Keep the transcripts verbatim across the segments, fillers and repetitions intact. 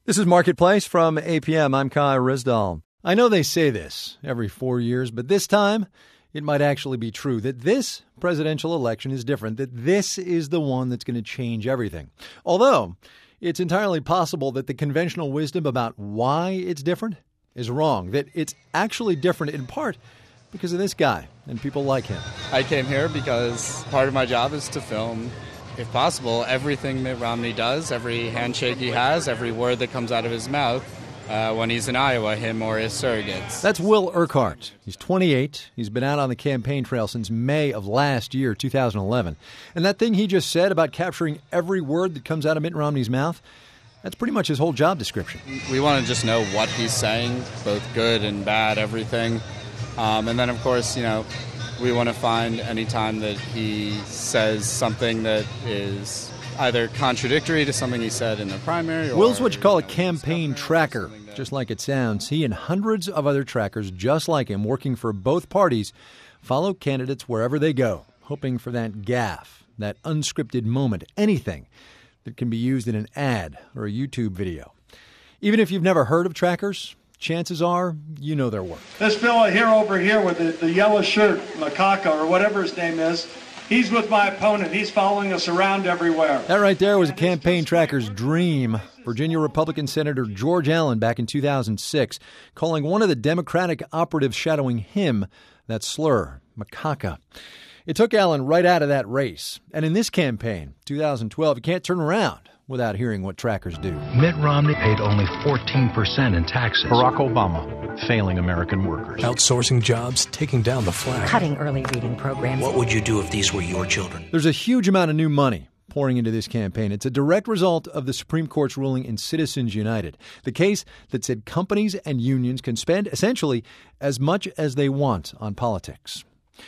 This is Marketplace from A P M. I'm Kai Rizdal. I know they say this every four years, but this time it might actually be true that this presidential election is different, that this is the one that's going to change everything. Although it's entirely possible that the conventional wisdom about why it's different is wrong, that it's actually different in part because of this guy and people like him. I came here because part of my job is to film, if possible, everything Mitt Romney does, every handshake he has, every word that comes out of his mouth uh, when he's in Iowa, him or his surrogates. That's Will Urquhart. He's twenty-eight. He's been out on the campaign trail since May of last year, two thousand eleven. And that thing he just said about capturing every word that comes out of Mitt Romney's mouth, that's pretty much his whole job description. We want to just know what he's saying, both good and bad, everything. Um, and then, of course, you know, we want to find any time that he says something that is either contradictory to something he said in the primary. Or, Will's what you call a campaign tracker, just like it sounds. He and hundreds of other trackers just like him, working for both parties, follow candidates wherever they go, hoping for that gaffe, that unscripted moment, anything that can be used in an ad or a YouTube video. Even if you've never heard of trackers, chances are you know their work. This fella here over here with the, the yellow shirt, Makaka, or whatever his name is, he's with my opponent. He's following us around everywhere. That right there was a campaign tracker's dream. Virginia Republican Senator George Allen back in two thousand six, calling one of the Democratic operatives shadowing him that slur, Makaka. It took Allen right out of that race. And in this campaign, two thousand twelve, you can't turn around without hearing what trackers do. Mitt Romney paid only fourteen percent in taxes. Barack Obama, failing American workers. Outsourcing jobs, taking down the flag. Cutting early reading programs. What would you do if these were your children? There's a huge amount of new money pouring into this campaign. It's a direct result of the Supreme Court's ruling in Citizens United, the case that said companies and unions can spend essentially as much as they want on politics.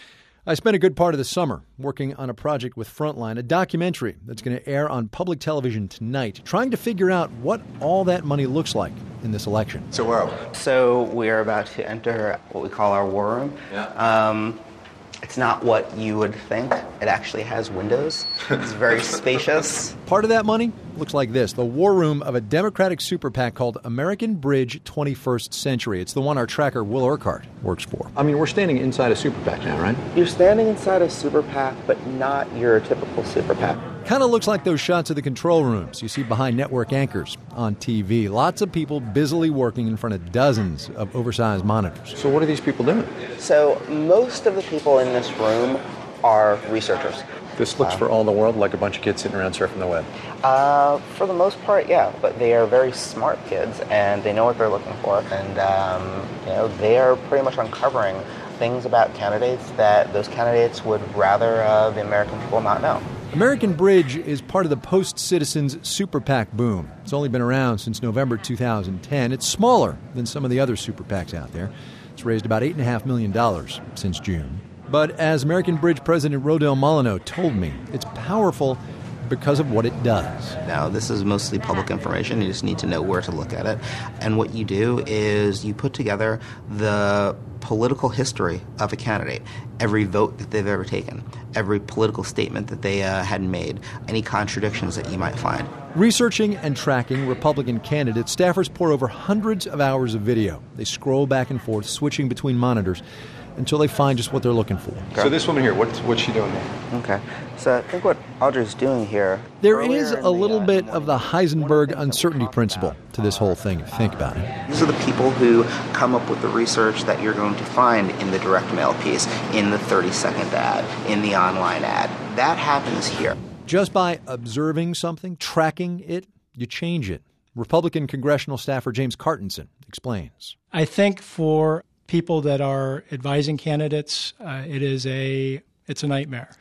I spent a good part of the summer working on a project with Frontline, a documentary that's going to air on public television tonight, trying to figure out what all that money looks like in this election. So where are we? So we're about to enter what we call our war room. Yeah. Um, it's not what you would think. It actually has windows. It's very spacious. Part of that money looks like this, the war room of a Democratic super PAC called American Bridge twenty-first Century. It's the one our tracker Will Urquhart works for. I mean, we're standing inside a super PAC now, right? You're standing inside a super PAC, but not your typical super PAC. Kind of looks like those shots of the control rooms you see behind network anchors on T V. Lots of people busily working in front of dozens of oversized monitors. So what are these people doing? So most of the people in this room are researchers. This looks um, for all the world like a bunch of kids sitting around surfing the web. Uh, for the most part, yeah. But they are very smart kids, and they know what they're looking for. And, um, you know, they are pretty much uncovering things about candidates that those candidates would rather uh, the American people not know. American Bridge is part of the post-Citizens super PAC boom. It's only been around since November two thousand ten. It's smaller than some of the other super PACs out there. It's raised about eight point five million dollars since June. But as American Bridge President Rodel Molyneux told me, it's powerful because of what it does. Now, this is mostly public information. You just need to know where to look at it. And what you do is you put together the political history of a candidate, every vote that they've ever taken, every political statement that they uh, had made, any contradictions that you might find. Researching and tracking Republican candidates, staffers pour over hundreds of hours of video. They scroll back and forth, switching between monitors, until they find just what they're looking for. Okay. So this woman here, what's, what's she doing here? Okay. So I think what Audrey's doing here... There is a little bit of the Heisenberg uncertainty principle to this whole thing, if you think about it. These are the people who come up with the research that you're going to find in the direct mail piece, in the thirty-second ad, in the online ad. That happens here. Just by observing something, tracking it, you change it. Republican congressional staffer James Cartenson explains. I think for people that are advising candidates, uh, it is a it's a nightmare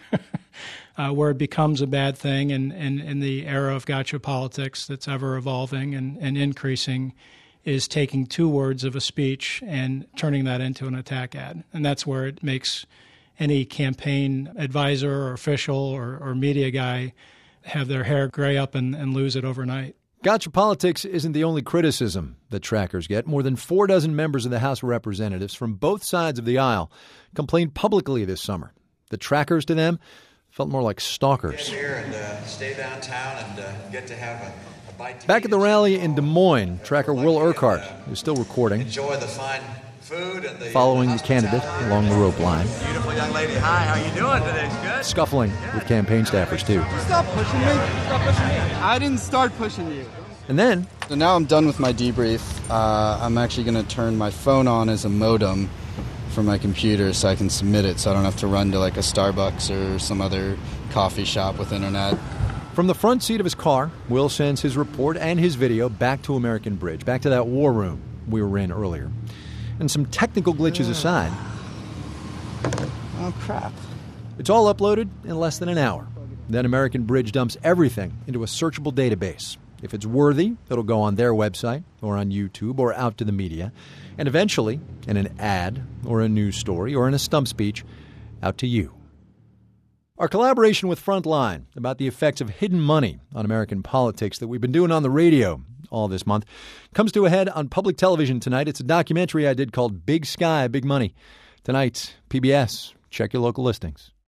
uh, where it becomes a bad thing. And in the era of gotcha politics that's ever evolving and, and increasing is taking two words of a speech and turning that into an attack ad. And that's where it makes any campaign advisor or official or, or media guy have their hair gray up and, and lose it overnight. Gotcha politics isn't the only criticism that trackers get. More than four dozen members of the House of Representatives from both sides of the aisle complained publicly this summer. The trackers to them felt more like stalkers. Get here and uh, stay downtown and uh, get to have a, a Back at the rally in Des Moines, tracker Will Urquhart is still recording. Enjoy the fine food and the following the candidate along the rope line. Beautiful young lady. Hi, how you doing today? Good? Scuffling with campaign staffers, too. Stop pushing me. Stop pushing me. I didn't start pushing you. And then... So now I'm done with my debrief. Uh, I'm actually going to turn my phone on as a modem for my computer so I can submit it so I don't have to run to like a Starbucks or some other coffee shop with internet. From the front seat of his car, Will sends his report and his video back to American Bridge, back to that war room we were in earlier. And some technical glitches aside... Oh, crap. It's all uploaded in less than an hour. Then American Bridge dumps everything into a searchable database. If it's worthy, it'll go on their website or on YouTube or out to the media. And eventually, in an ad or a news story or in a stump speech, out to you. Our collaboration with Frontline about the effects of hidden money on American politics that we've been doing on the radio all this month comes to a head on public television tonight. It's a documentary I did called Big Sky, Big Money. Tonight, P B S. Check your local listings.